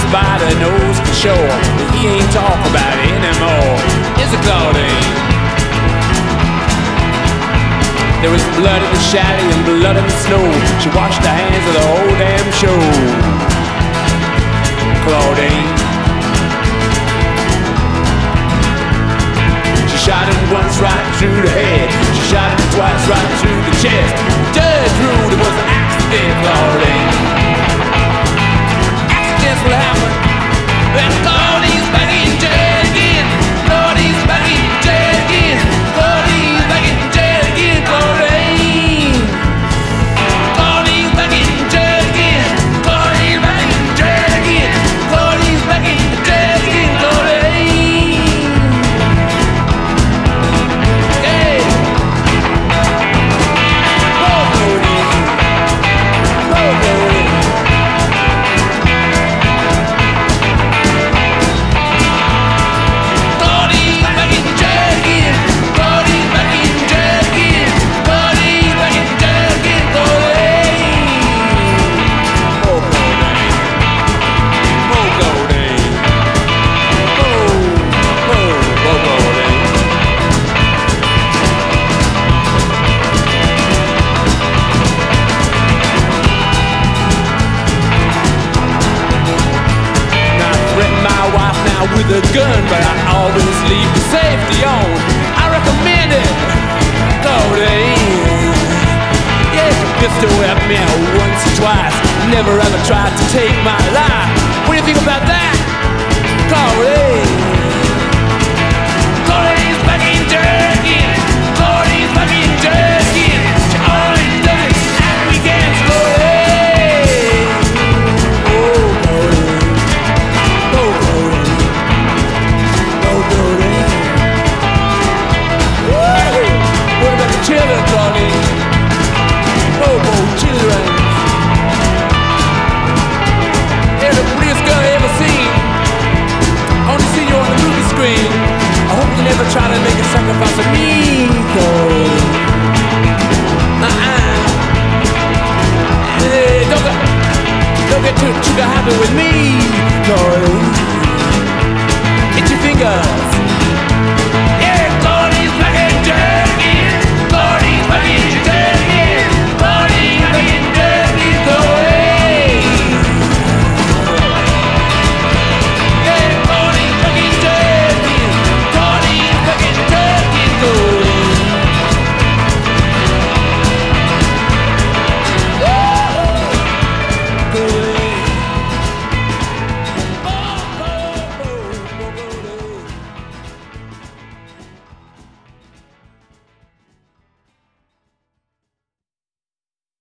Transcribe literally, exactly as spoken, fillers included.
Spider knows for sure that he ain't talking about it anymore. Is it Claudine? There was blood in the chalet and blood in the snow. She washed her hands of the whole damn show. Claudine. She shot him once right through the head. She shot him twice right through the chest. Judge ruled it was an accident, Claudine. Accidents will happen. And Claudine's back in jail again. Claudine's back in jail again. Claudine's back in jail again, Claudine. Claudine's back in jail again. Claudine's back in jail again. Claudine's back in jail again, Claudine. Hey. Oh, Claudine. Oh, Claudine. With a gun, but I always leave the safety on. I recommend it, Claudine. Yeah, the pistol at me once or twice. Never ever tried to take my life. What do you think about that, Claudine? Claudine's back in jail again. Claudine's back in jail again. She only does it at weekends, Claudine. Oh, Claudine. Oh, Claudine. What about the children, Claudine? Oh, oh, children. They're the prettiest girl I ever seen. Only seen you on the movie screen. I hope you never try to make a sacrifice of me, Claudine. Uh-uh. Hey, don't get, don't get too, too happy with me, Claudine. Hit your fingers.